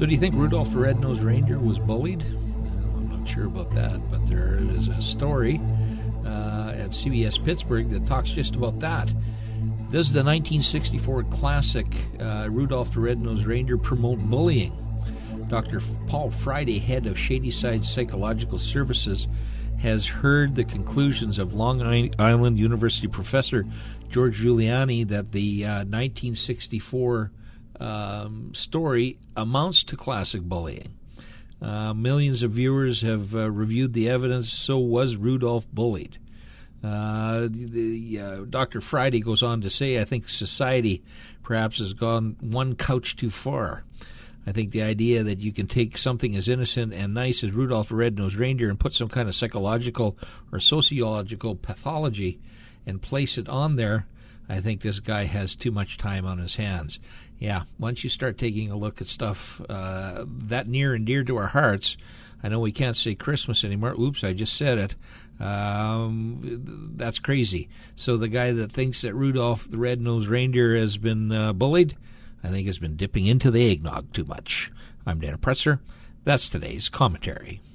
So do you think Rudolph the Red-Nosed Reindeer was bullied? Well, I'm not sure about that, but there is a story at CBS Pittsburgh that talks just about that. This is the 1964 classic, Rudolph the Red-Nosed Reindeer Promote Bullying. Dr. Paul Friday, head of Shadyside Psychological Services, has heard the conclusions of Long Island University professor George Giuliani that the 1964 story amounts to classic bullying. Millions of viewers have reviewed the evidence. So was Rudolph bullied? Dr. Friday goes on to say, I think society perhaps has gone one couch too far. I think the idea that you can take something as innocent and nice as Rudolph the Red-Nosed Reindeer and put some kind of psychological or sociological pathology and place it on there, I think this guy has too much time on his hands. Yeah, once you start taking a look at stuff that near and dear to our hearts, I know we can't say Christmas anymore. Oops, I just said it. That's crazy. So the guy that thinks that Rudolph the Red-Nosed Reindeer has been bullied, I think has been dipping into the eggnog too much. I'm Dana Pretzer. That's today's commentary.